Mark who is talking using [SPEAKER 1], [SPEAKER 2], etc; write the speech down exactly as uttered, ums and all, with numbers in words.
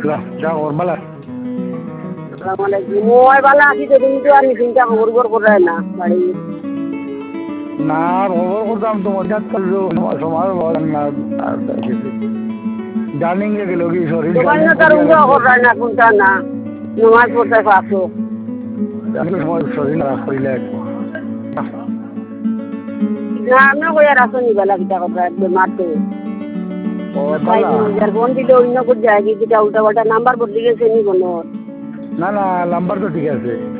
[SPEAKER 1] যা ওরমালা
[SPEAKER 2] মই বালা আছি তো কিন্তু আর চিন্তা খবর খবর করে না বাড়ি
[SPEAKER 1] না খবর করতাম তোমার সময় জার্নিং এ গেল কি শরীর
[SPEAKER 2] তোমার না তার উঙ্গ করে না কোনটা না নমাজ পড়তে পারছো
[SPEAKER 1] সময় শরীর খারাপ করিলে
[SPEAKER 2] না আমি কই আর আসনি বালা কিটা কথা বেমার তো যার ফোন দিলে অন্য কোথাও যায় কি কিটা উল্টা পাল্টা নাম্বার বদলে গেছে নি কোনো
[SPEAKER 1] না না নাম্বার তো ঠিক আছে